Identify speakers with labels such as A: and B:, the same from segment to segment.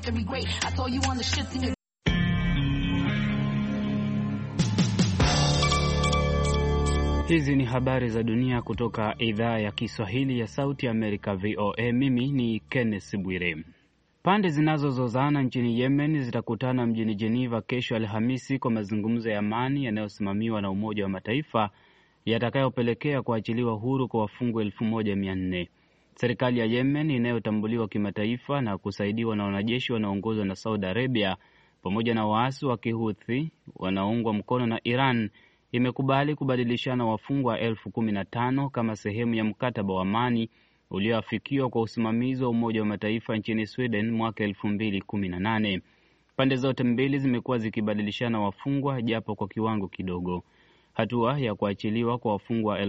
A: victory great. I told you on the shits in your
B: Hizi ni habari za dunia kutoka idhaa ya Kiswahili ya Sauti ya Amerika VOA. Mimi ni Kenneth Bwire. Pande zinazozozana nchini Yemen zitakutana mjini Geneva kesho Alhamisi kwa mazungumzo ya amani yanayosimamiwa na Umoja wa Mataifa yatakayopelekea kuachiliwa huru kwa wafungwa 1400. Serikali ya Yemen inayotambuliwa kimataifa na kusaidiwa na wanajeshi wanaoongozwa na Saudi Arabia pamoja na waasi wa Kihuthi wanaoungwa mkono na Iran imekubali kubadilishana wafungwa 15,000 kama sehemu ya mkataba wa amani ulioafikiwa kwa usimamizi wa Umoja wa Mataifa nchini Sweden mwaka 2018. Pande zote mbili zimekuwa zikibadilishana wafungwa japo kwa kiwango kidogo. Hatua ya kuachiliwa kwa wafungwa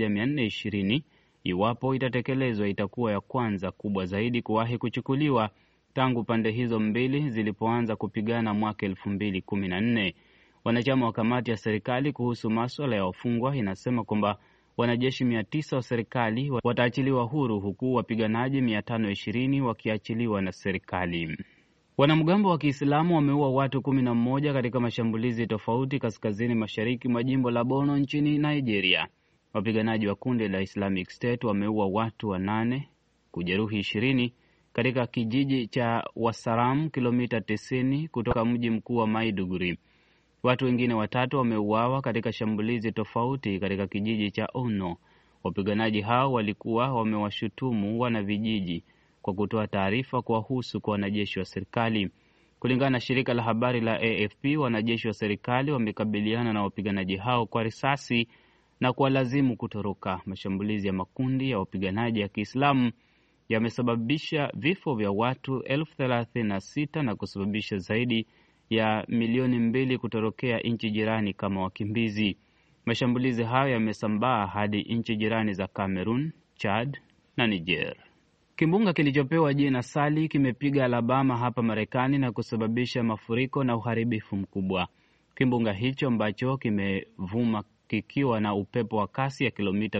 B: 1420 iwapo itatekelezwa itakuwa ya kwanza kubwa zaidi kuwahi kuchukuliwa tangu pande hizo mbili zilipoanza kupigana mwaka 2014. Wanachama wa kamati ya serikali kuhusu masuala ya wafungwa inasema kwamba wanajeshi 900 wa serikali wataachiliwa huru huku wapiganaji 520 wakiachiliwa na serikali. Wanamgambo wa Kiislamu wameua watu 11 katika mashambulizi tofauti kaskazini mashariki mwa jimbo la Borno nchini Nigeria. Wapiganaji wa kundi la Islamic State wameua watu 8, kujeruhi 20 katika kijiji cha Wasaram, kilomita 90 kutoka mji mkuu wa Maiduguri. Watu wengine 3 wameuawa katika shambulizi tofauti katika kijiji cha Ono. Wapiganaji hao walikuwa wamewashutumu wana vijiji kwa kutoa taarifa kuwahusu kwa wanajeshi wa serikali. Kulingana na shirika la habari la AFP, wanajeshi wa serikali wamekabiliana na wapiganaji hao kwa risasi na kuwalazimu kutoroka. Mashambulizi ya makundi ya wapiganaji ya Kiislamu yamesababisha vifo vya watu 36,000 na kusababisha zaidi ya milioni 2 kutorokea nchi jirani kama wakimbizi. Mashambulizi hayo yamesambaa hadi nchi jirani za Cameroon, Chad na Niger. Kimbunga kilichopewa jina Sally kimepiga Alabama hapa Marekani na kusababisha mafuriko na uharibifu mkubwa. Kimbunga hicho ambacho kimevuma kikiwa na upepo wa kasi ya kilomita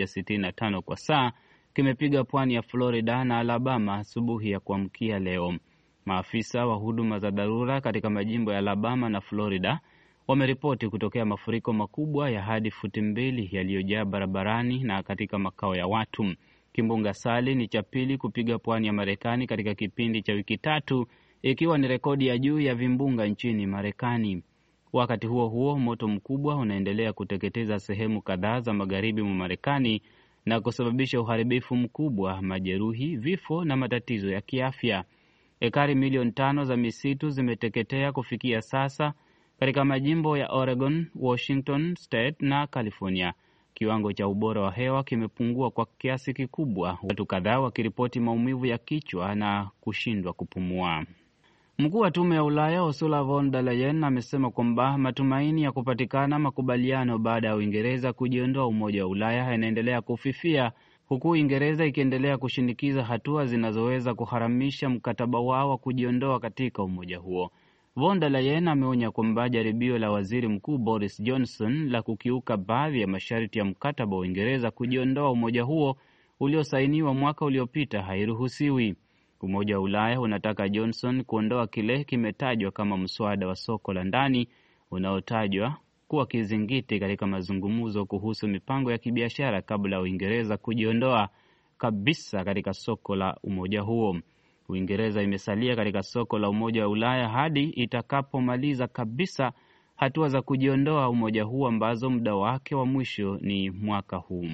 B: 165 kwa saa kimepiga pwani ya Florida na Alabama asubuhi ya kuamkia leo. Maafisa wa huduma za dharura katika majimbo ya Alabama na Florida wameripoti kutokea mafuriko makubwa ya hadi futi 2 yaliyojaa barabarani na katika makao ya watu. Kimbunga Sally ni cha pili kupiga pwani ya Marekani katika kipindi cha wiki 3, ikiwa ni rekodi ya juu ya vimbunga nchini Marekani. Wakati huo huo, moto mkubwa unaendelea kuteketeza sehemu kadhaa za magharibi mwa Marekani na kusababisha uharibifu mkubwa, majeruhi, vifo na matatizo ya kiafya. Ekari milioni 5 za misitu zimeteketea kufikia sasa katika majimbo ya Oregon, Washington State na California. Kiwango cha ubora wa hewa kimepungua kwa kiasi kikubwa, watu kadhaa wakiripoti maumivu ya kichwa na kushindwa kupumua. Mkuu wa Tume ya Ulaya Ursula von der Leyen amesema kwamba matumaini ya kupatikana makubaliano baada ya Uingereza kujiondoa Umoja wa Ulaya yanaendelea kufifia, huku Uingereza ikiendelea kushinikiza hatua zinazoweza kuharamisha mkataba wao wa kujiondoa katika umoja huo. Von der Leyen ameonya kwamba jaribio la Waziri Mkuu Boris Johnson la kukiuka baadhi ya masharti ya mkataba wa Uingereza kujiondoa umoja huo uliosainiwa mwaka uliopita hairuhusiwi. Umoja wa Ulaya unataka Johnson kuondoa kile kimetajwa kama mswada wa soko la ndani unaotajwa kuwa kizingiti katika mazungumzo kuhusu mipango ya kibiashara kabla ya Uingereza kujiondoa kabisa katika soko la umoja huo. Uingereza imesalia katika soko la Umoja wa Ulaya hadi itakapomaliza kabisa hatua za kujiondoa umoja huo ambazo muda wake wa mwisho ni mwaka huu.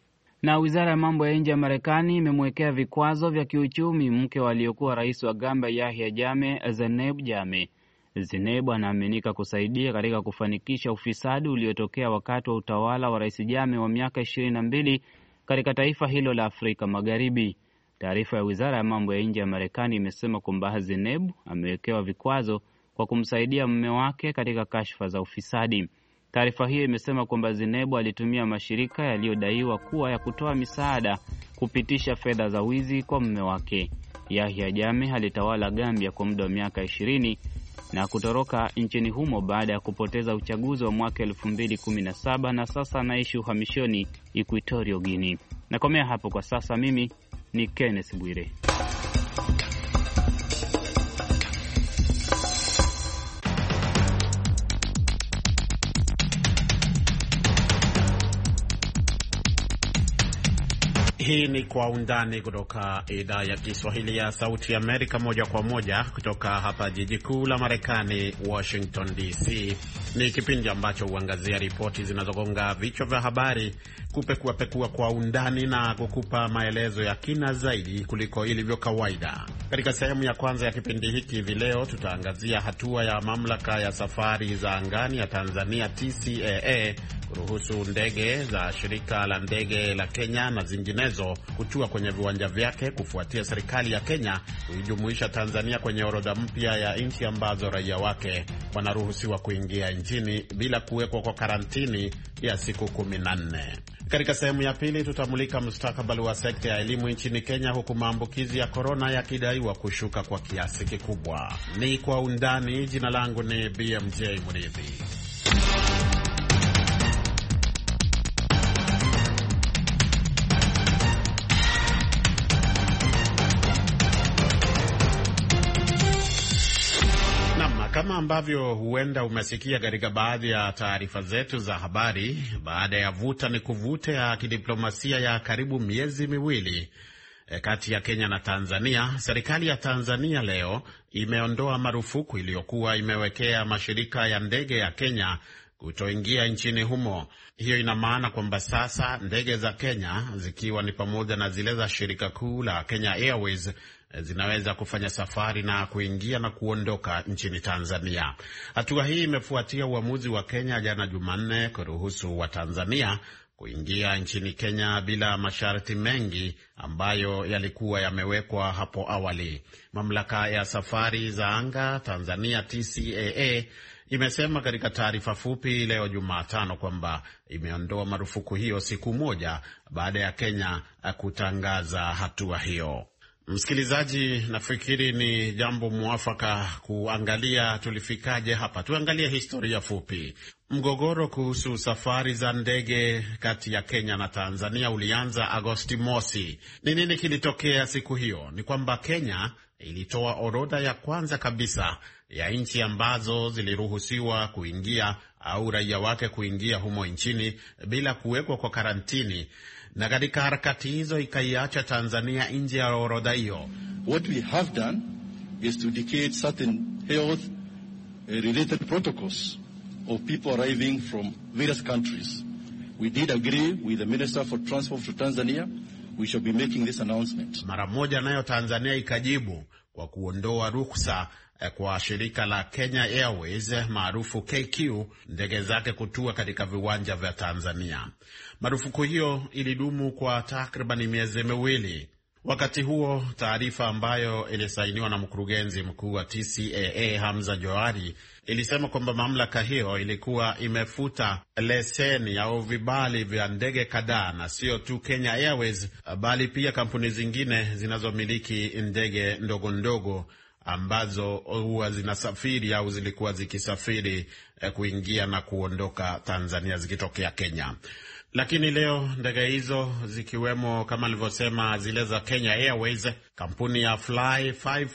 B: Na Wizara ya Mambo ya Nje ya Marekani imemwekea vikwazo vya kiuchumi mke aliyekuwa rais wa Gambia Yahya Jammeh, Zainab Jammeh. Zainab anaaminika kusaidia katika kufanikisha ufisadi uliotokea wakati wa utawala wa Rais Jammeh wa miaka 22 katika taifa hilo la Afrika Magharibi. Taarifa ya Wizara ya Mambo ya Nje ya Marekani imesema kwamba Zainab amewekewa vikwazo kwa kumsaidia mume wake katika kashfa za ufisadi. Taarifa hiyo imesema kwamba Zainab alitumia mashirika yaliyodaiwa kuwa ya kutoa misaada kupitisha fedha za wizi kwa mume wake. Yahya Jammeh alitawala Gambia kwa muda wa miaka 20 na kutoroka nchini humo baada ya kupoteza uchaguzi wa mwaka 2017 na sasa anaishi uhamishoni Equatorial Guinea. Nakomea hapo kwa sasa. Mimi ni Kenneth Bwire.
C: Hii ni Kwa Undani kutoka idhaa ya Kiswahili ya Sauti ya Amerika, moja kwa moja kutoka hapa jiji kuu la Marekani, Washington DC. Ni kipindi ambacho huangazia ripoti zinazogonga vichwa vya habari, kupekua kwa undani na kukupa maelezo ya kina zaidi kuliko ilivyo kawaida. Katika sehemu ya kwanza ya kipindi hiki hivi leo tutaangazia hatua ya mamlaka ya safari za angani ya Tanzania TCAA kuruhusu ndege za shirika la ndege la Kenya na zinginezo kutua kwenye viwanja vyake kufuatia serikali ya Kenya kuijumuisha Tanzania kwenye orodha mpya ya nchi ambazo raia wake wanaruhusiwa kuingia nchini bila kuwekwa kwa karantini ya siku 14. Katika sehemu ya pili tutamulika mustakabali wa sekta ya elimu nchini Kenya, huku maambukizi ya korona yakidaiwa kushuka kwa kiasi kikubwa. Ni Kwa Undani. Jina langu ni BMJ Mridhi. Kama ambavyo huenda umesikia katika baadhi ya taarifa zetu za habari, baada ya vuta ni kuvute ya kidiplomasia ya karibu miezi miwili kati ya Kenya na Tanzania, serikali ya Tanzania leo imeondoa marufuku iliyokuwa imewekea mashirika ya ndege ya Kenya kutoingia nchini humo. Hiyo ina maana kwamba sasa ndege za Kenya, zikiwa ni pamoja na zile za shirika kuu la Kenya Airways, zinaweza kufanya safari na kuingia na kuondoka nchini Tanzania. Hatua hii imefuatia uamuzi wa Kenya jana Jumanne kuruhusu wa Tanzania kuingia nchini Kenya bila masharti mengi ambayo yalikuwa yamewekwa hapo awali. Mamlaka ya safari za anga Tanzania TCAA imesema katika taarifa fupi leo Jumatano kwamba imeondoa marufuku hiyo siku moja baada ya Kenya kutangaza hatua hiyo. Msikilizaji, nafikiri ni jambo mwafaka kuangalia tulifikaje hapa. Tuangalie historia fupi. Mgogoro kuhusu safari za ndege kati ya Kenya na Tanzania ulianza Agosti mosi. Ni nini kilitokea siku hiyo? Ni kwamba Kenya ilitoa orodha ya kwanza kabisa ya nchi ambazo ziliruhusiwa kuingia au raia wake kuingia humo nchini bila kuwekwa kwa karantini, na katika harakati hizo ikaiacha Tanzania nje ya orodha hiyo.
D: What we have done is to dictate certain health related protocols of people arriving from various countries. We did agree with the Minister for Transport to Tanzania. We shall be making this announcement.
C: Mara moja nayo Tanzania ikajibu kwa kuondoa ruhusa kwa shirika la Kenya Airways maarufu KQ ndege zake kutua katika viwanja vya Tanzania. Marufuku hiyo ilidumu kwa takriban miezi miwili. Wakati huo, taarifa ambayo ilisainiwa na mkurugenzi mkuu wa TCAA Hamza Johari ilisema kwamba mamlaka hiyo ilikuwa imefuta leseni au vibali vya ndege kadhaa, na sio tu Kenya Airways bali pia kampuni zingine zinazomiliki ndege ndogo ndogo ambazo huwa zinasafiri au zilikuwa zikisafiri kuingia na kuondoka Tanzania zikitokea Kenya. Lakini leo ndege hizo zikiwemo kama nilivyosema zile za Kenya Airways, kampuni ya Fly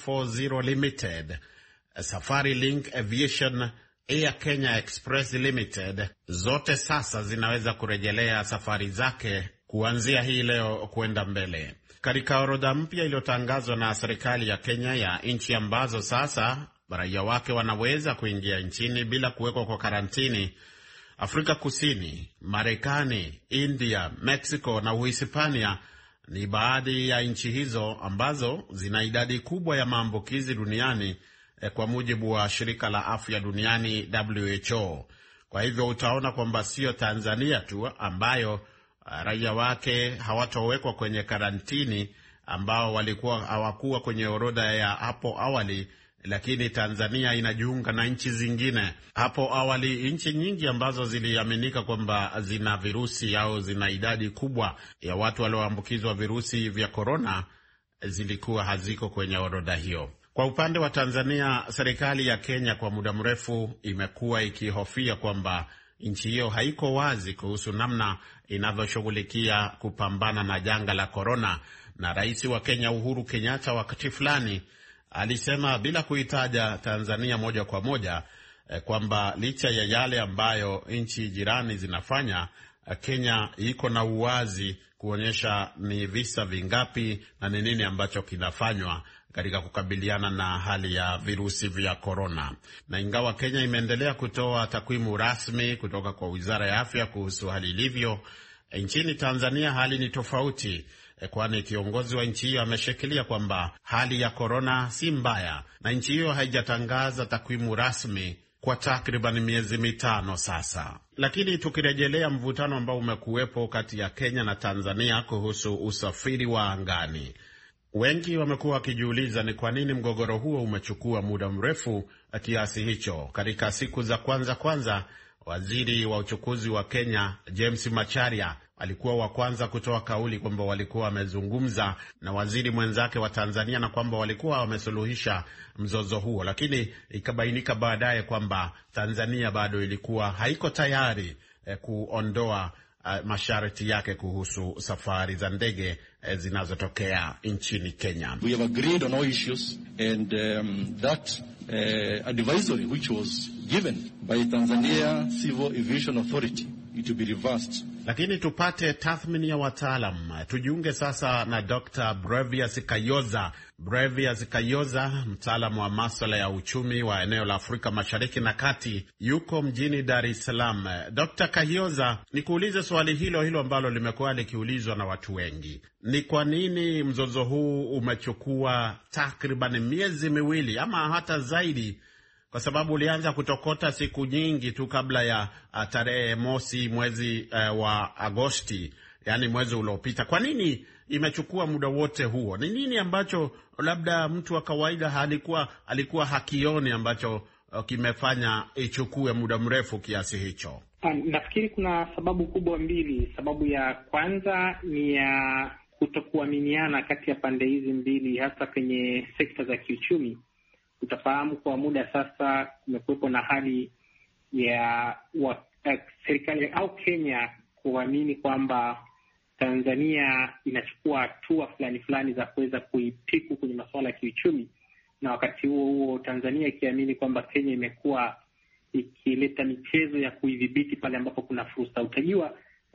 C: 540 Limited, Safari Link Aviation, Air Kenya Express Limited, zote sasa zinaweza kurejelea safari zake kuanzia hii leo kwenda mbele. Katika orodha mpya iliyotangazwa na serikali ya Kenya ya nchi ambazo sasa raia wake wanaweza kuingia nchini bila kuwekwa kwa karantini, Afrika Kusini, Marekani, India, Mexico na Uhispania ni baadhi ya nchi hizo ambazo zina idadi kubwa ya maambukizi duniani kwa mujibu wa shirika la afya duniani WHO. Kwa hivyo utaona kwamba sio Tanzania tu ambayo raia wake hawatowekwa kwenye karantini ambao walikuwa hawakuwa kwenye orodha ya hapo awali, lakini Tanzania inajiunga na nchi zingine. Hapo awali nchi nyingi ambazo ziliaminika kwamba zina virusi au zina idadi kubwa ya watu walioambukizwa virusi vya korona zilikuwa haziko kwenye orodha hiyo. Kwa upande wa Tanzania, serikali ya Kenya kwa muda mrefu imekuwa ikihofia kwamba nchi hiyo haiko wazi kuhusu namna inavyoshughulikia kupambana na janga la korona, na rais wa Kenya Uhuru Kenyatta wakati fulani alisema bila kuitaja Tanzania moja kwa moja kwamba licha ya yale ambayo nchi jirani zinafanya, Kenya iko na uwazi kuonyesha ni visa vingapi na ni nini ambacho kinafanywa katika kukabiliana na hali ya virusi vya korona. Na ingawa Kenya imeendelea kutoa takwimu rasmi kutoka kwa Wizara ya Afya kuhusu hali ilivyo, nchini Tanzania hali ni tofauti, kwani kiongozi wa nchi hiyo ameshikilia kwamba hali ya korona si mbaya, na nchi hiyo haijatangaza takwimu rasmi kwa takriban miezi mitano sasa. Lakini tukirejelea mvutano ambao umekuwepo kati ya Kenya na Tanzania kuhusu usafiri wa angani, wengi wamekuwa wakijiuliza ni kwa nini mgogoro huo umechukua muda mrefu kiasi hicho. Katika siku za kwanza, waziri wa uchukuzi wa Kenya James Macharia alikuwa wa kwanza kutoa kauli kwamba walikuwa wamezungumza na waziri mwenzake wa Tanzania na kwamba walikuwa wamesuluhisha mzozo huo, lakini ikabainika baadaye kwamba Tanzania bado ilikuwa haiko tayari kuondoa masharti yake kuhusu safari za ndege zinazotokea nchini Kenya.
D: We have agreed on all issues and that advisory which was given by Tanzania Civil Aviation Authority it will be reversed.
C: Lakini tupate tathmini ya wataalam. Tujiunge sasa na Dr. Brevius Kayoza. Brevius Kayoza, mtaalamu wa masuala ya uchumi wa eneo la Afrika Mashariki na Kati, yuko mjini Dar es Salaam. Dr. Kayoza, nikuulize swali hilo ambalo limekuwa likiulizwa na watu wengi. Ni kwa nini mzozo huu umechukua takriban miezi miwili ama hata zaidi? Kwa sababu ulianza kutokota siku nyingi tu kabla ya tarehe mosi mwezi wa Agosti, yani mwezi uliopita. Kwa nini imechukua muda wote huo? Ni nini ambacho labda mtu wa kawaida alikuwa hakioni ambacho kimefanya ichukue muda mrefu kiasi hicho?
E: Nafikiri kuna sababu kubwa mbili. Sababu ya kwanza ni ya kutokuaminiana kati ya pande hizi mbili, hasa kwenye sekta za kiuchumi. Utafahamu kwa muda sasa kumekuwepo na hali ya serikali au Kenya kuamini kwamba Tanzania inachukua hatua fulani za kuweza kuipiku kwenye masuala ya kiuchumi, na wakati huo Tanzania ikiamini kwamba Kenya imekuwa ikileta michezo ya kuidhibiti pale ambapo kuna fursa. Utajua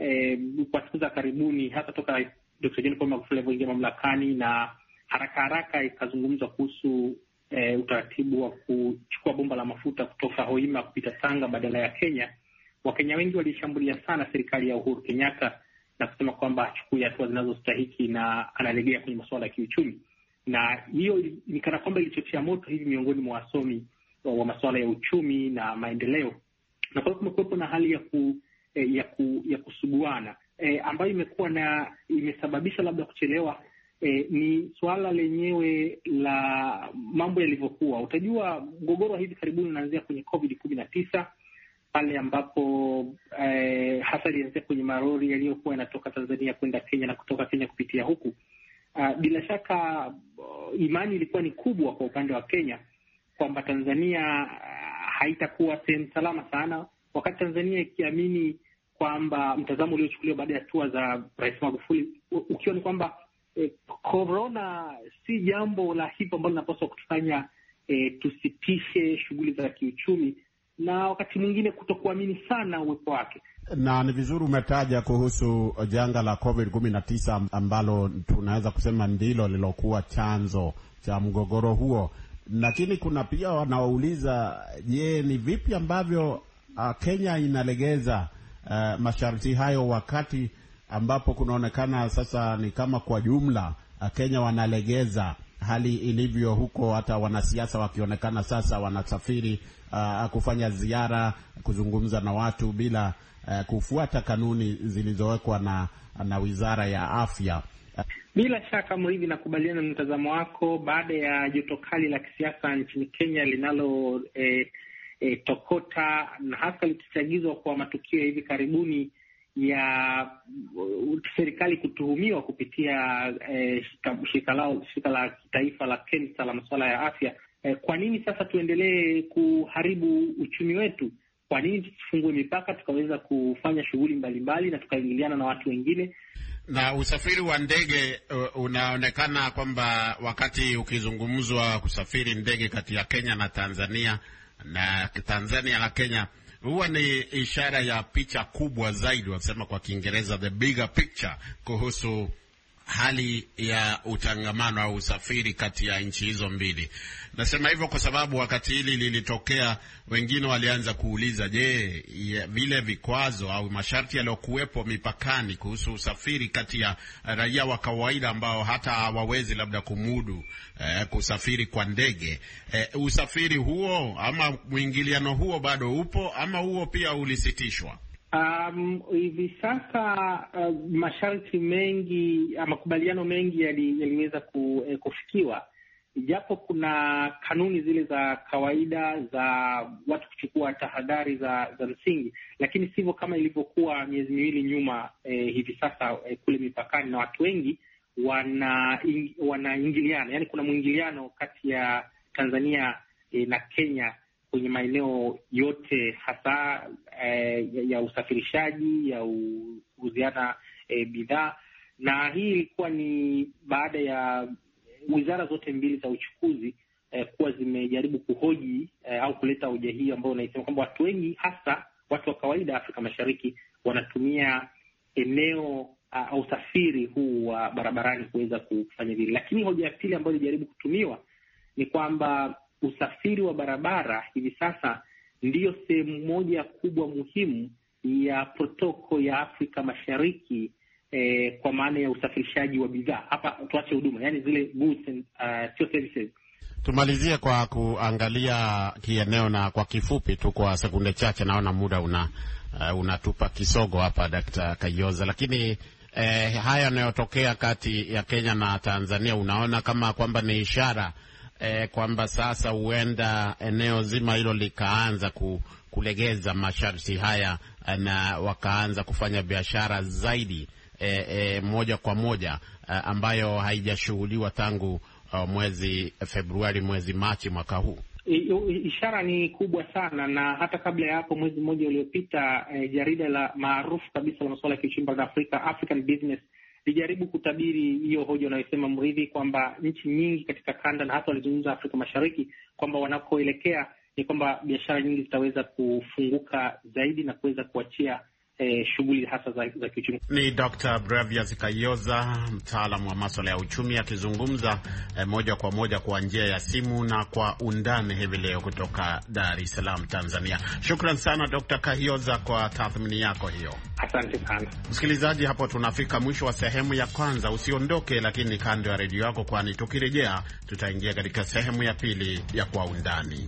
E: kwa siku za karibuni, hata toka Dr. John Paul Magufuli alipoingia mamlakani, na haraka ikazungumzwa kuhusu utaratibu wa kuchukua bomba la mafuta kutoka Hoima kupita Tanga badala ya Kenya. Wakenya wengi walishambulia sana serikali ya Uhuru Kenyatta na kusema kwamba achukue hatua zinazostahiki na analegea kwenye masuala ya kiuchumi, na hiyo ni kana kwamba ilichochea moto hivi miongoni mwa wasomi wa masuala ya uchumi na maendeleo, na kwa hiyo kumekuwepo na hali ya kusuguana ambayo imesababisha labda kuchelewa. Ni suala lenyewe la mambo yalivyokuwa. Utajua mgogoro wa hivi karibuni unaanzia kwenye COVID-19 pale ambapo hasa ilianzia kwenye marori yaliyokuwa yanatoka Tanzania kwenda Kenya na kutoka Kenya kupitia huku. Bila shaka imani ilikuwa ni kubwa kwa upande wa Kenya kwamba Tanzania haitakuwa sehemu salama sana, wakati Tanzania ikiamini kwamba mtazamo uliochukuliwa baada ya hatua za Rais Magufuli ukiwa ni kwamba corona si jambo la hivyo ambalo linapaswa kutufanya tusitishe shughuli za kiuchumi, na wakati mwingine kutokuamini sana uwepo wake.
C: Na ni vizuri umetaja kuhusu janga la COVID-19 ambalo tunaweza kusema ndilo lilokuwa chanzo cha mgogoro huo, lakini kuna pia wanaouliza, je, ni vipi ambavyo Kenya inalegeza masharti hayo wakati ambapo kunaonekana sasa ni kama kwa jumla Kenya wanalegeza hali ilivyo huko, hata wanasiasa wakionekana sasa wanasafiri kufanya ziara, kuzungumza na watu bila kufuata kanuni zilizowekwa na Wizara ya Afya.
E: Bila shaka Mridhi, nakubaliana na mtazamo wako. Baada ya joto kali la kisiasa nchini Kenya linalo tokota na hasa likichagizwa kwa matukio ya hivi karibuni ya serikali kutuhumiwa kupitia shirika la kitaifa la KEMSA la masuala ya afya, kwa nini sasa tuendelee kuharibu uchumi wetu? Kwa nini tusifungue mipaka tukaweza kufanya shughuli mbalimbali na tukaingiliana na watu wengine?
C: Na usafiri wa ndege unaonekana kwamba wakati ukizungumzwa kusafiri ndege kati ya Kenya na Tanzania na Tanzania na Kenya, huwa ni ishara ya picha kubwa zaidi, wanasema kwa Kiingereza the bigger picture, kuhusu hali ya utangamano au usafiri kati ya nchi hizo mbili. Nasema hivyo kwa sababu wakati hili lilitokea, wengine walianza kuuliza, je, vile vikwazo au masharti yaliyokuwepo mipakani kuhusu usafiri kati ya raia wa kawaida ambao hata hawawezi labda kumudu kusafiri kwa ndege, usafiri huo ama mwingiliano huo bado upo ama huo pia ulisitishwa?
E: Hivi sasa masharti mengi, makubaliano mengi yaliweza kufikiwa, japo kuna kanuni zile za kawaida za watu kuchukua tahadhari za msingi, lakini sivyo kama ilivyokuwa miezi miwili nyuma. Hivi sasa kule mipakani na watu wengi wanaingiliana, yani kuna mwingiliano kati ya Tanzania na Kenya kwenye maeneo yote, hasa ya usafirishaji, ya kuuziana bidhaa, na hii ilikuwa ni baada ya wizara zote mbili za uchukuzi kuwa zimejaribu kuhoji au kuleta hoja hii ambayo unaisema kwamba watu wengi, hasa watu wa kawaida Afrika Mashariki, wanatumia eneo au usafiri huu wa barabarani kuweza kufanya vile. Lakini hoja ya pili ambayo ilijaribu kutumiwa ni kwamba usafiri wa barabara hivi sasa ndiyo sehemu moja kubwa muhimu ya protoko ya Afrika Mashariki, kwa maana ya usafirishaji wa bidhaa. Hapa tuache huduma, yani zile goods and sio services.
C: Tumalizie kwa kuangalia kieneo na kwa kifupi tu kwa sekunde chache, naona muda unatupa kisogo hapa Dr. Kayoza, lakini haya yanayotokea kati ya Kenya na Tanzania, unaona kama kwamba ni ishara kwamba sasa huenda eneo zima hilo likaanza kulegeza masharti haya na wakaanza kufanya biashara zaidi moja kwa moja, ambayo haijashughuliwa tangu mwezi Februari, mwezi Machi mwaka huu?
E: Ishara ni kubwa sana, na hata kabla ya hapo, mwezi mmoja uliopita, jarida la maarufu kabisa la masuala ya kiuchumi barani Afrika, African Business, lijaribu kutabiri hiyo hoja unayosema Mridhi, kwamba nchi nyingi katika kanda na hata walizungumza Afrika Mashariki kwamba wanakoelekea ni kwamba biashara nyingi zitaweza kufunguka zaidi na kuweza kuachia shughuli hasa za kiuchumi. Ni
C: Dr. Brevias Kayoza, mtaalamu wa masuala ya uchumi, akizungumza moja kwa moja kwa njia ya simu na kwa undani hivi leo kutoka Dar es Salaam, Tanzania. Shukran sana Dr. Kayoza kwa tathmini yako hiyo.
E: Asante sana.
C: Msikilizaji, hapo tunafika mwisho wa sehemu ya kwanza. Usiondoke lakini kando ya redio yako, kwani tukirejea tutaingia katika sehemu ya pili ya kwa undani.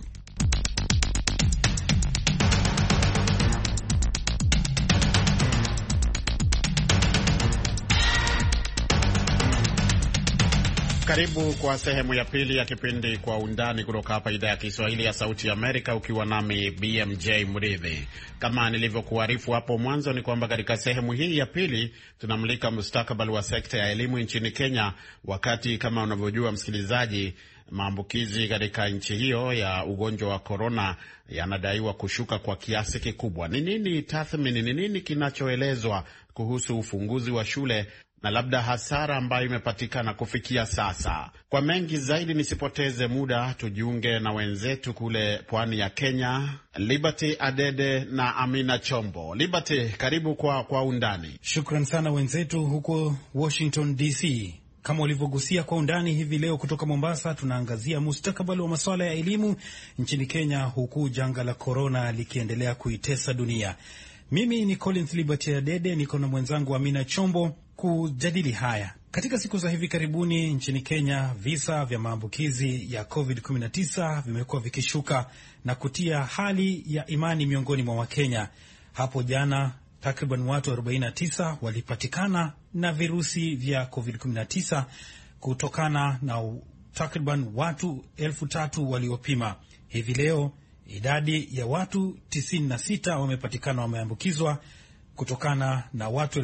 C: Karibu kwa sehemu ya pili ya kipindi Kwa Undani kutoka hapa idhaa ya Kiswahili ya Sauti ya Amerika, ukiwa nami BMJ Mridhi. Kama nilivyokuarifu hapo mwanzo, ni kwamba katika sehemu hii ya pili tunamulika mustakabali wa sekta ya elimu nchini Kenya, wakati kama unavyojua msikilizaji, maambukizi katika nchi hiyo ya ugonjwa wa korona yanadaiwa kushuka kwa kiasi kikubwa. Ni nini tathmini, ni nini kinachoelezwa kuhusu ufunguzi wa shule na labda hasara ambayo imepatikana kufikia sasa? Kwa mengi zaidi, nisipoteze muda, tujiunge na wenzetu kule pwani ya Kenya, Liberty Adede na Amina Chombo. Liberty, karibu kwa undani.
F: Shukran sana wenzetu huko Washington DC. Kama ulivyogusia kwa undani hivi leo kutoka Mombasa, tunaangazia mustakabali wa masuala ya elimu nchini Kenya, huku janga la korona likiendelea kuitesa dunia. Mimi ni Collins Liberty Adede, niko na mwenzangu Amina Chombo kujadili haya. Katika siku za hivi karibuni nchini Kenya, visa vya maambukizi ya COVID-19 vimekuwa vikishuka na kutia hali ya imani miongoni mwa Wakenya. Hapo jana takriban watu 49 walipatikana na virusi vya COVID-19 kutokana na takriban watu 3,000 waliopima. Hivi leo idadi ya watu 96 wamepatikana wameambukizwa kutokana na watu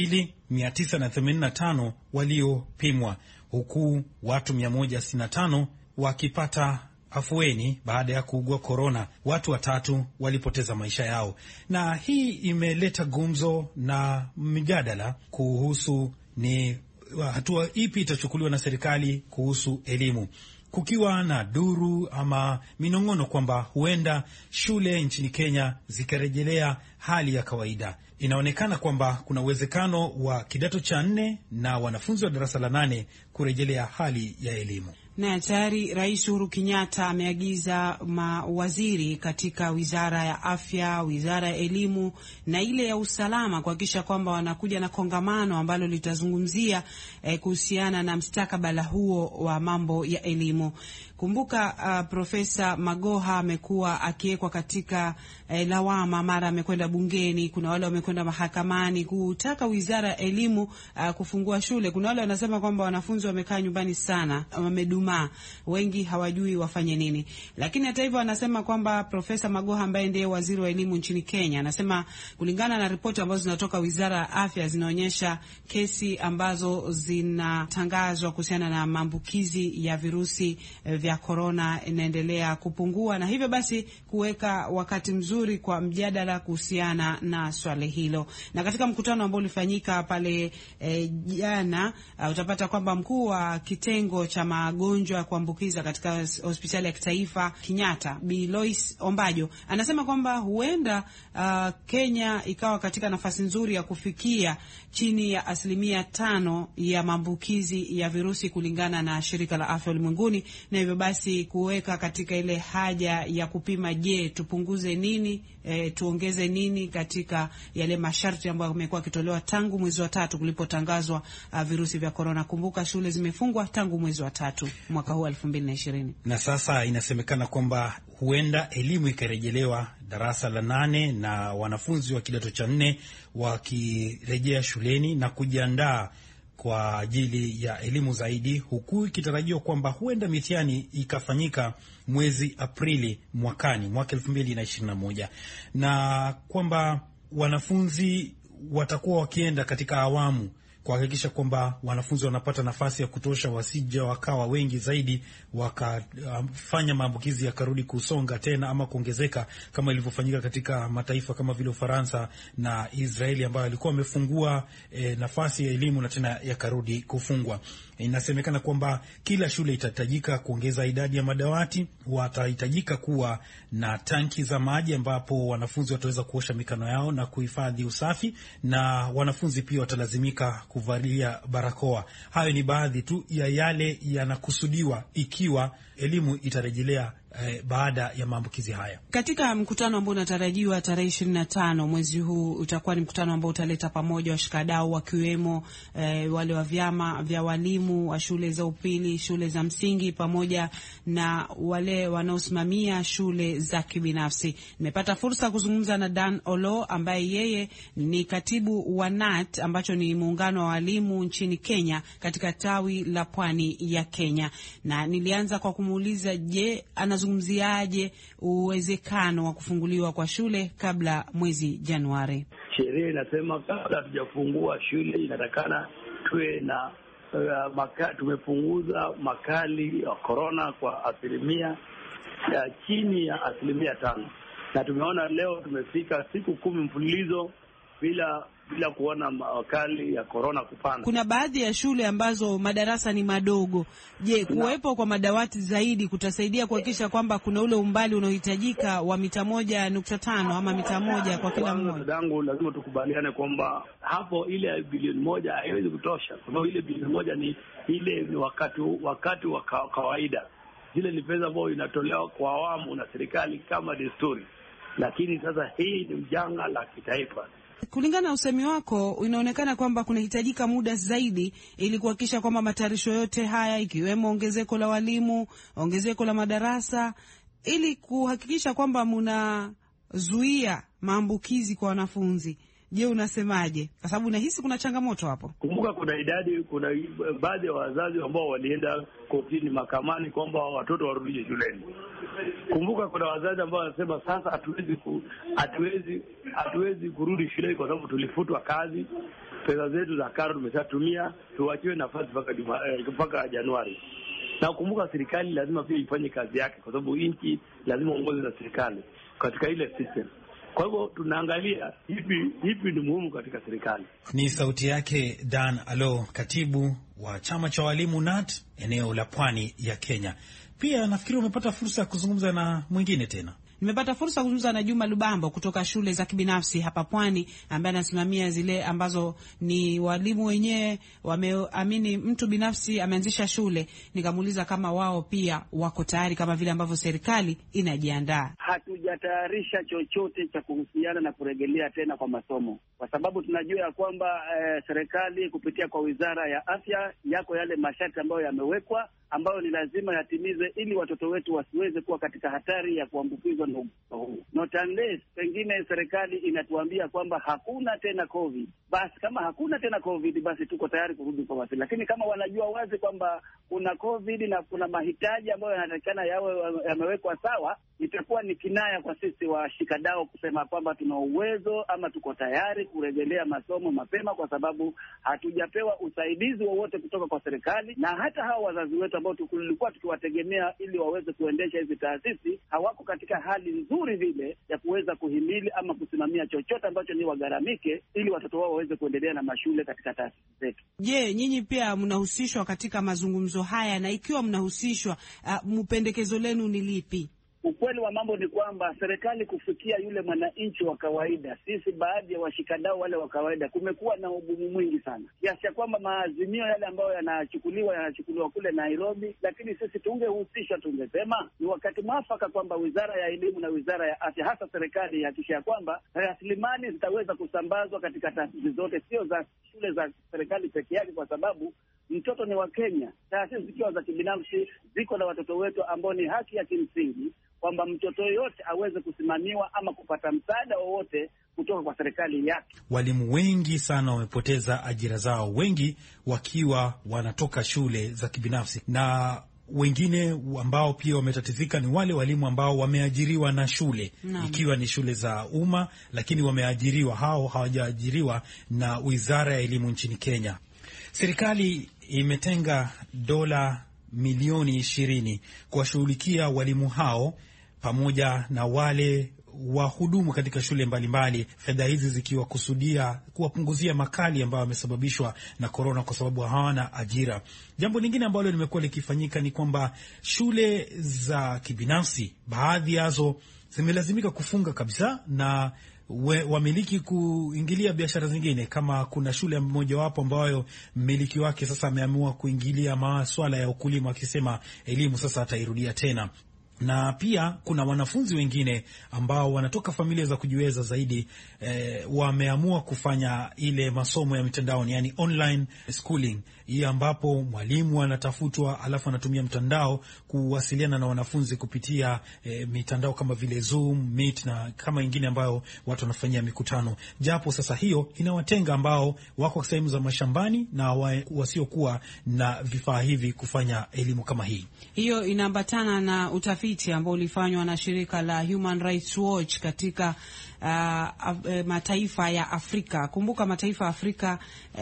F: 2,985 waliopimwa, huku watu 165 wakipata afueni baada ya kuugua korona. Watu 3 walipoteza maisha yao, na hii imeleta gumzo na mjadala kuhusu ni hatua ipi itachukuliwa na serikali kuhusu elimu. kukiwa na duru ama minong'ono kwamba huenda shule nchini Kenya zikarejelea hali ya kawaida. Inaonekana kwamba kuna uwezekano wa kidato cha 4 na wanafunzi wa darasa la 8 kurejelea hali ya elimu.
G: Na tayari Rais Uhuru Kenyatta ameagiza mawaziri katika wizara ya afya, wizara ya elimu na ile ya usalama kuhakikisha kwamba wanakuja na kongamano ambalo litazungumzia kuhusiana na mstakabala huo wa mambo ya elimu. Kumbuka Profesa Magoha amekuwa akiwekwa katika lawama, mara amekwenda bungeni, kuna wale wamekwenda mahakamani kutaka wizara ya elimu kufungua shule. Kuna wale wanasema kwamba wanafunzi wamekaa nyumbani sana, wamedumaa, wengi hawajui wafanye nini. Lakini hata hivyo anasema kwamba Profesa Magoha ambaye ndiye waziri wa elimu nchini Kenya, anasema kulingana na ripoti ambazo zinatoka wizara ya afya zinaonyesha kesi ambazo zinatangazwa kuhusiana na maambukizi ya virusi vya corona inaendelea kupungua, na hivyo basi kuweka wakati mzuri kwa mjadala kuhusiana na swali hilo. Na katika mkutano ambao ulifanyika pale jana, utapata kwamba mkuu wa kitengo cha magonjwa ya kuambukiza katika hospitali ya kitaifa Kenyatta, Bi Lois Ombajo, anasema kwamba huenda Kenya ikawa katika nafasi nzuri ya kufikia chini ya 5% ya maambukizi ya virusi kulingana na shirika la afya ulimwenguni, na hivyo basi kuweka katika ile haja ya kupima, je, tupunguze nini, tuongeze nini katika yale masharti ambayo yamekuwa kitolewa tangu mwezi wa 3 kulipotangazwa virusi vya corona. Kumbuka shule zimefungwa tangu mwezi wa 3 mwaka huu 2020.
F: Na sasa inasemekana kwamba huenda elimu ikarejelewa darasa la 8 na wanafunzi wa kidato cha 4 wakirejea shuleni na kujiandaa kwa ajili ya elimu zaidi, huku ikitarajiwa kwamba huenda mitihani ikafanyika mwezi Aprili mwaka 2021, na kwamba wanafunzi watakuwa wakienda katika awamu kuhakikisha kwamba wanafunzi wanapata nafasi ya kutosha, wasije wakawa wengi zaidi wakafanya maambukizi yakarudi kusonga tena ama kuongezeka kama ilivyofanyika katika mataifa kama vile Ufaransa na Israeli ambayo walikuwa wamefungua nafasi ya elimu na tena yakarudi kufungwa. Inasemekana kwamba kila shule itahitajika kuongeza idadi ya madawati, watahitajika kuwa na tanki za maji ambapo wanafunzi wataweza kuosha mikono yao na kuhifadhi usafi, na wanafunzi pia watalazimika kuvalia barakoa. Hayo ni baadhi tu ya yale yanakusudiwa ikiwa elimu itarejelea baada ya maambukizi haya.
G: Katika mkutano ambao unatarajiwa tarehe 25 mwezi huu, utakuwa ni mkutano ambao utaleta pamoja washikadau wakiwemo wale wa vyama vya walimu wa shule za upili, shule za msingi, pamoja na wale wanaosimamia shule za kibinafsi. Nimepata fursa kuzungumza na Dan Olo ambaye yeye ni katibu wa NAT, ambacho ni muungano wa walimu nchini Kenya katika tawi la pwani ya Kenya, na nilianza kwa kumuuliza, je, anazungumziaje uwezekano wa kufunguliwa kwa shule kabla mwezi Januari?
H: Sheria inasema kabla hatujafungua shule inatakana tuwe na tumepunguza makali ya corona kwa asilimia chini ya 5%, na tumeona leo tumefika siku 10 mfululizo bila kuona makali ya corona kupanda. Kuna
G: baadhi ya shule ambazo madarasa ni madogo. Je, kuwepo kwa madawati zaidi kutasaidia kuhakikisha kwamba kuna ule umbali unaohitajika wa mita 1.5 ama mita 1 kwa kila mmoja? Dangu,
H: lazima tukubaliane kwamba hapo ile bilioni 1 haiwezi kutosha. Kwa sababu ile bilioni 1 ni wakati wa kawaida. Zile ni pesa ambazo inatolewa kwa awamu na serikali kama desturi. Lakini sasa hii ni janga la kitaifa.
G: Kulingana na usemi wako, inaonekana kwamba kunahitajika muda zaidi ili kuhakikisha kwamba matayarisho yote haya, ikiwemo ongezeko la walimu, ongezeko la madarasa, ili kuhakikisha kwamba mnazuia maambukizi kwa wanafunzi. Je, unasemaje? Kwa sababu nahisi kuna changamoto hapo.
H: Kumbuka kuna baadhi ya wazazi ambao walienda kotini, mahakamani kwamba watoto warudishwe shuleni. Kumbuka kuna wazazi ambao wanasema sasa hatuwezi kurudi shuleni kwa sababu tulifutwa kazi, pesa zetu za karo tumeshatumia, tuachiwe nafasi mpaka Januari. Na kumbuka serikali lazima pia ifanye kazi yake, kwa sababu nchi lazima uongoze na serikali katika ile system. Kwa hivyo tunaangalia hipi ni muhimu katika serikali.
F: Ni sauti yake Dan Alo, katibu wa chama cha walimu NAT eneo la Pwani ya Kenya. Pia nafikiri umepata fursa ya kuzungumza na mwingine tena.
G: Nimepata fursa kuzungumza na Juma Lubambo kutoka shule za kibinafsi hapa Pwani, ambaye anasimamia zile ambazo ni walimu wenyewe wameamini mtu binafsi ameanzisha shule. Nikamuuliza kama wao pia wako tayari kama vile ambavyo serikali inajiandaa.
I: Hatujatayarisha chochote cha kuhusiana na kurejelea tena kwa masomo, kwa sababu tunajua ya kwamba serikali kupitia kwa Wizara ya Afya yako yale masharti ambayo yamewekwa, ambayo ni lazima yatimizwe ili watoto wetu wasiweze kuwa katika hatari ya kuambukizwa na ugonjwa huu. Not unless pengine serikali inatuambia kwamba hakuna tena COVID. Basi kama hakuna tena COVID, basi tuko tayari kurudi kwa wasi. Lakini kama wanajua wazi kwamba kuna COVID na kuna mahitaji ambayo yanatakikana yawe yamewekwa sawa, itakuwa ni kinaya kwa sisi washikadau kusema kwamba tuna uwezo ama tuko tayari kurejelea masomo mapema, kwa sababu hatujapewa usaidizi wowote kutoka kwa serikali, na hata hao wazazi wetu ambao tulikuwa tukiwategemea ili waweze kuendesha hizi taasisi hawako katika hali nzuri vile ya kuweza kuhimili ama kusimamia chochote ambacho ni wagharamike ili watoto wao waweze kuendelea na mashule katika taasisi zetu.
G: Je, nyinyi pia mnahusishwa katika mazungumzo haya? Na ikiwa mnahusishwa, mpendekezo lenu ni lipi?
I: Ukweli wa mambo ni kwamba serikali kufikia yule mwananchi wa kawaida, sisi baadhi ya washikadau wale wa kawaida, kumekuwa na ugumu mwingi sana, kiasi ya kwamba maazimio yale ambayo yanachukuliwa kule Nairobi, lakini sisi tungehusishwa, tungesema ni wakati mwafaka kwamba Wizara ya Elimu na Wizara ya Afya, hasa serikali, ihakikisha kwamba rasilimali zitaweza kusambazwa katika taasisi zote, sio za shule za serikali peke yake, kwa sababu mtoto ni wa Kenya. Taasisi zikiwa za kibinafsi ziko na watoto wetu ambao ni haki ya kimsingi kwamba mtoto yote aweze kusimamiwa ama kupata msaada wowote kutoka kwa serikali yake.
F: Walimu wengi sana wamepoteza ajira zao, wengi wakiwa wanatoka shule za kibinafsi, na wengine ambao pia wametatizika ni wale walimu ambao wameajiriwa na shule ikiwa ni shule za umma, lakini wameajiriwa, hao hawajaajiriwa na Wizara ya Elimu nchini Kenya. Serikali imetenga dola milioni 20 kuwashughulikia walimu hao pamoja na wale wahudumu katika shule mbalimbali, fedha hizi zikiwa kusudia kuwapunguzia makali ambayo yamesababishwa na korona kwa sababu hawana ajira. Jambo lingine ambalo limekuwa likifanyika ni kwamba shule za kibinafsi baadhi yazo zimelazimika kufunga kabisa na wamiliki kuingilia biashara zingine. Kama kuna shule mojawapo ambayo mmiliki wake sasa ameamua kuingilia masuala ya ukulima, akisema elimu sasa atairudia tena. Na pia kuna wanafunzi wengine ambao wanatoka familia za kujiweza zaidi, wameamua kufanya ile masomo ya mitandaoni, yani online schooling, hii ambapo mwalimu anatafutwa alafu anatumia mtandao kuwasiliana na wanafunzi kupitia mitandao kama vile Zoom, Meet na kama ingine ambayo watu wanafanyia mikutano. Japo sasa hiyo inawatenga ambao wako sehemu za mashambani na wasiokuwa na vifaa hivi kufanya elimu kama hii.
G: Hiyo inaambatana na utafiti ambao ulifanywa na shirika la Human Rights Watch katika mataifa ya Afrika. Kumbuka mataifa ya Afrika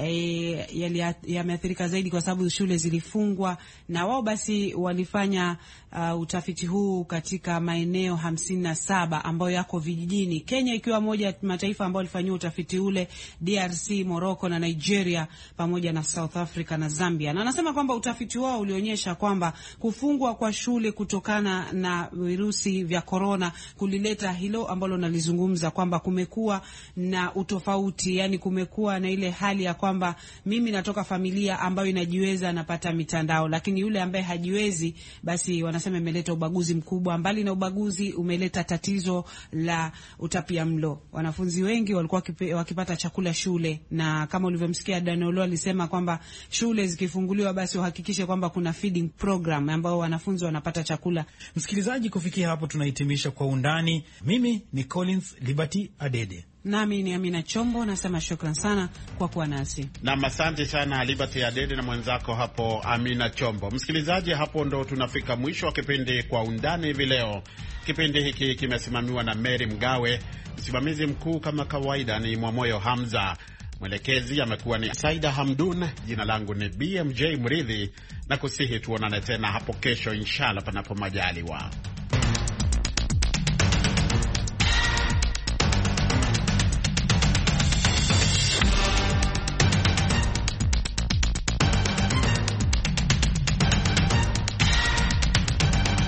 G: yameathirika zaidi kwa sababu shule zilifungwa, na wao basi walifanya utafiti huu katika maeneo 57 ambayo yako vijijini. Kenya ikiwa moja ya mataifa ambayo walifanyia utafiti ule, DRC, Morocco na Nigeria pamoja na South Africa na Zambia. Na anasema kwamba utafiti wao ulionyesha kwamba kufungwa kwa shule kutokana na virusi vya corona kulileta hilo ambalo nalizungumza, kwamba kumekuwa na utofauti, yani kumekuwa na ile hali ya kwamba mimi natoka familia ambayo inajiweza napata mitandao, lakini yule ambaye hajiwezi basi wanasema imeleta ubaguzi mkubwa. Mbali na ubaguzi umeleta tatizo la utapiamlo. Wanafunzi wengi walikuwa wakipata chakula shule, na kama ulivyomsikia Daniel alisema kwamba shule zikifunguliwa basi uhakikishe kwamba kuna feeding program ambao wanafunzi wanapata chakula.
F: Msikilizaji, kufikia hapo tunahitimisha Kwa Undani. Mimi ni Collins Liberty Adede.
G: Nami ni Amina Chombo, nasema shukran sana kwa kuwa nasi.
C: Na asante sana Liberty Adede na mwenzako hapo Amina Chombo. Msikilizaji, hapo ndo tunafika mwisho wa kipindi Kwa Undani hivi leo. Kipindi hiki kimesimamiwa na Mary Mgawe, msimamizi mkuu kama kawaida ni Mwamoyo Hamza, mwelekezi amekuwa ni Saida Hamdun, jina langu ni BMJ Mridhi, na kusihi tuonane tena hapo kesho inshallah panapo majaliwa.